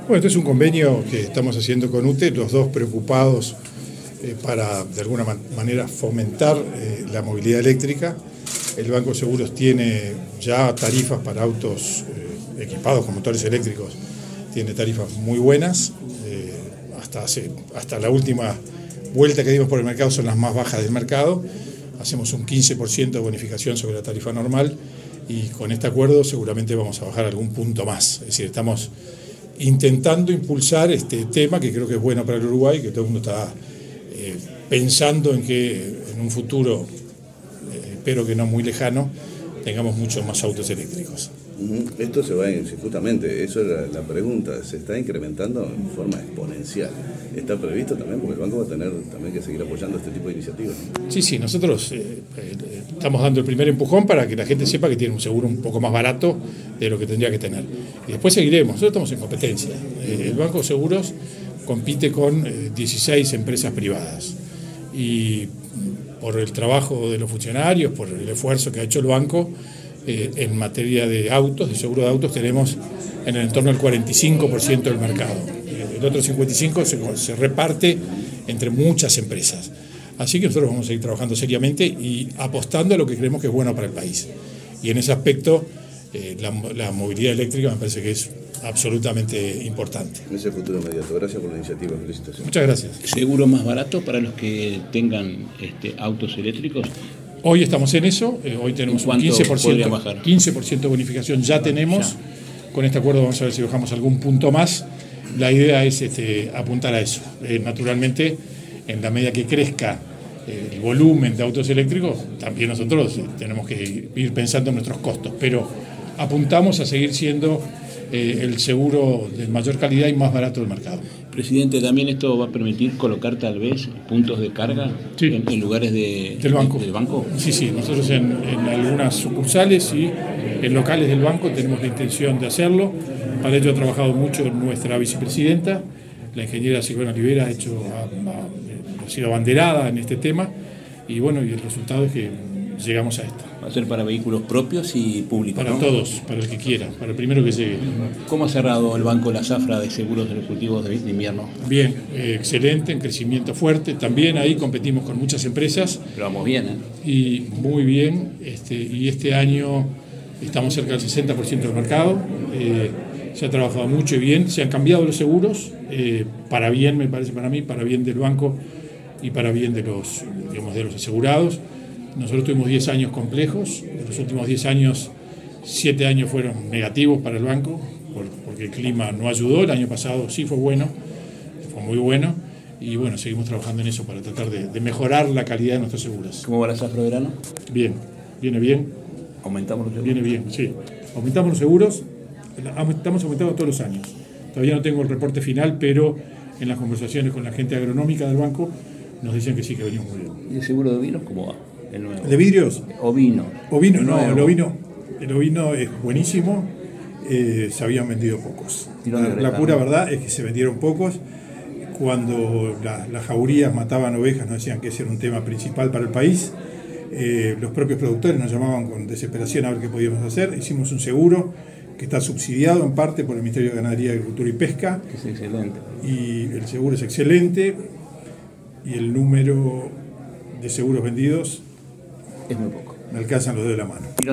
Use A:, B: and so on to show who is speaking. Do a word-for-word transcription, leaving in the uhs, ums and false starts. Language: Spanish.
A: Bueno, este es un convenio que estamos haciendo con U T E, los dos preocupados eh, para, de alguna man manera, fomentar eh, la movilidad eléctrica. El Banco de Seguros tiene ya tarifas para autos eh, equipados con motores eléctricos, tiene tarifas muy buenas, eh, hasta, hace, hasta la última vuelta que dimos por el mercado son las más bajas del mercado. Hacemos un quince por ciento de bonificación sobre la tarifa normal y con este acuerdo seguramente vamos a bajar algún punto más. Es decir, estamos intentando impulsar este tema que creo que es bueno para el Uruguay, que todo el mundo está eh, pensando en que en un futuro, eh, espero que no muy lejano, tengamos muchos más autos eléctricos.
B: Esto se va, justamente, eso era la pregunta, se está incrementando en forma exponencial. ¿Está previsto también? Porque el banco va a tener también que seguir apoyando este tipo de iniciativas, ¿no?
A: Sí, sí, nosotros eh, eh, estamos dando el primer empujón para que la gente sepa que tiene un seguro un poco más barato de lo que tendría que tener. Y después seguiremos, nosotros estamos en competencia. Eh, el Banco de Seguros compite con eh, dieciséis empresas privadas. Y por el trabajo de los funcionarios, por el esfuerzo que ha hecho el banco, Eh, en materia de autos, de seguro de autos, tenemos en el entorno del cuarenta y cinco por ciento del mercado. Eh, el otro cincuenta y cinco por ciento se, se reparte entre muchas empresas. Así que nosotros vamos a seguir trabajando seriamente y apostando a lo que creemos que es bueno para el país. Y en ese aspecto, eh, la, la movilidad eléctrica me parece que es absolutamente importante.
B: En ese futuro inmediato. Gracias por la iniciativa. Felicitaciones.
A: Muchas gracias.
C: ¿Seguro más barato para los que tengan este, autos eléctricos?
A: Hoy estamos en eso, eh, hoy tenemos un quince por ciento, quince por ciento de bonificación, ya tenemos, ya. Con este acuerdo vamos a ver si bajamos algún punto más. La idea es este, apuntar a eso. Eh, naturalmente, en la medida que crezca eh, el volumen de autos eléctricos, también nosotros eh, tenemos que ir pensando en nuestros costos, pero apuntamos a seguir siendo eh, el seguro de mayor calidad y más barato del mercado.
C: Presidente, ¿también esto va a permitir colocar tal vez puntos de carga sí. en, en lugares de,
A: del, banco.
C: De, del banco?
A: Sí, sí, nosotros en, en algunas sucursales y en locales del banco tenemos la intención de hacerlo. Para ello ha trabajado mucho nuestra vicepresidenta, la ingeniera Silvana Olivera, ha, hecho, ha, ha sido abanderada en este tema y bueno, y el resultado es que llegamos a esto.
C: Va a ser para vehículos propios y públicos,
A: Para
C: ¿no?
A: todos, para el que quiera, para el primero que llegue.
C: ¿Cómo ha cerrado el banco la zafra de seguros ejecutivos de invierno?
A: Bien, eh, excelente, en crecimiento fuerte. También ahí competimos con muchas empresas.
C: Pero vamos bien, ¿eh?
A: Y muy bien, este, y este año estamos cerca del sesenta por ciento del mercado. Eh, se ha trabajado mucho y bien, se han cambiado los seguros, eh, para bien, me parece para mí, para bien del banco y para bien de los, digamos, de los asegurados. Nosotros tuvimos diez años complejos, en los últimos diez años, siete años fueron negativos para el banco, por, porque el clima no ayudó, el año pasado sí fue bueno, fue muy bueno, y bueno, seguimos trabajando en eso para tratar de, de mejorar la calidad de nuestros seguros.
C: ¿Cómo va la zafra de verano?
A: Bien, viene bien.
C: ¿Aumentamos los seguros?
A: Viene bien, sí. Aumentamos los seguros, estamos aumentando todos los años. Todavía no tengo el reporte final, pero en las conversaciones con la gente agronómica del banco nos dicen que sí, que venimos muy bien.
C: ¿Y el seguro de vinos cómo va? El nuevo.
A: ¿De vidrios?
C: Ovino.
A: Ovino, no, el ovino, el ovino es buenísimo, eh, se habían vendido pocos. La, la pura verdad es que se vendieron pocos. Cuando la, las jaurías mataban ovejas nos decían que ese era un tema principal para el país. Eh, los propios productores nos llamaban con desesperación a ver qué podíamos hacer. Hicimos un seguro que está subsidiado en parte por el Ministerio de Ganadería, Agricultura y Pesca.
C: Es excelente.
A: Y el seguro es excelente y el número de seguros vendidos
C: es muy poco.
A: Me alcanzan los dedos de la mano.